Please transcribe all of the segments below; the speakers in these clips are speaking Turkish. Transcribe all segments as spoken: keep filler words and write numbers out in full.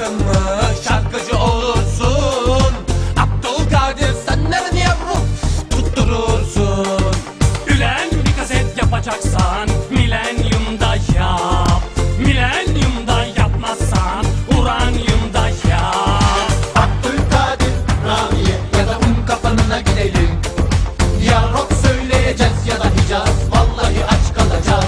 baktın mı şarkıcı olursun. Abdülkadir senler niye ruh tutturursun? Ülen bir kaset yapacaksan milenyumda yap. Milenyumda yapmazsan uranyumda yap. Abdülkadir, Ramiye ya da un kapanına gidelim. Ya rock söyleyeceğiz ya da Hicaz, vallahi aç kalacağız.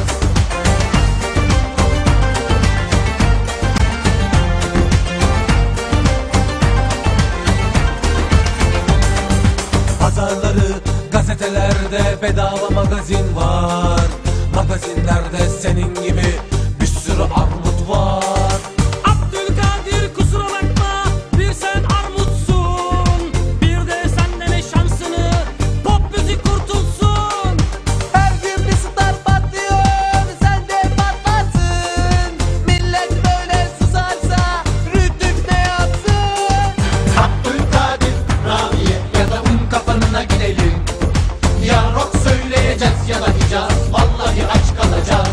Pazarları gazetelerde bedava magazin var. Magazinlerde senin gibi bir sürü armut var. Abdülkadir kusura bakma, bir sen armutsun, bir de sen dene şansını, pop müzik kurtulsun. Her gün bir star patlıyor, sen de patlarsın. Millet böyle susarsa Rütük ne yapsın? Abdülkadir, Ramiye ya da un kapanına gidelim. Ya rock söyleyeceğiz ya da Hicaz, vallahi aç kalacağız.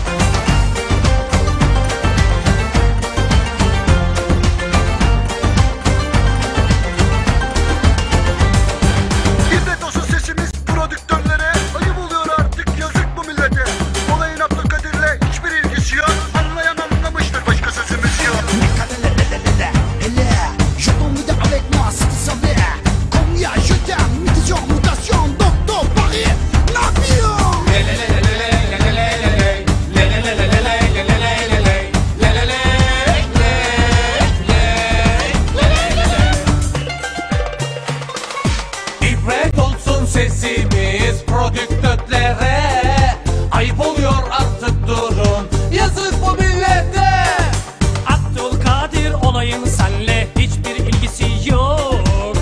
İzzet olsun sesimiz prodüktörlere. Ayıp oluyor artık, yazık bu millete. Olayın Abdülkadir'le hiçbir ilgisi yok. Anlayan anlamıştır, başka sözümüz yok. Je t'ennuie avec moi si tu savais combien je t'aime, mutation, mutation, docteur Paris, l'avion. İbret olsun sesimiz prodüktörlere. Ayıp oluyor artık durun, yazık bu millete. Abdülkadir olayın senle hiçbir ilgisi yok.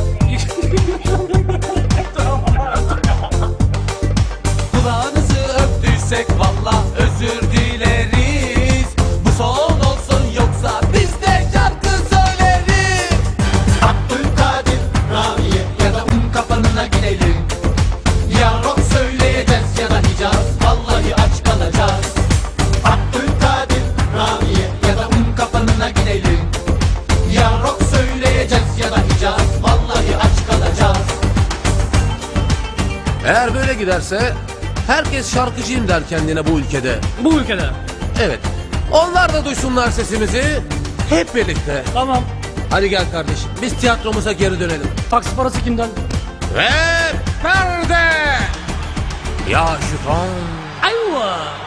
Kulağınızı öptüysek valla özür dileriz. Bu son olsun yoksa biz de şarkı söyleriz. Abdülkadir, Ramiye ya da un kapanına gidelim. Ya rock söyleyeceğiz ya da Hicaz, vallahi aç kalacağız. Abdülkadir, Ramiye ya da un kapanına gidelim. Ya rock söyleyeceğiz ya da Hicaz, vallahi aç kalacağız. Eğer böyle giderse herkes şarkıcıyım der kendine bu ülkede. Bu ülkede. Evet. Onlar da duysunlar sesimizi. Hep birlikte. Tamam. Hadi gel kardeşim. Biz tiyatromuza geri dönelim. Taksi parası kimden? Ve perde. Ya şu ton. Ayva.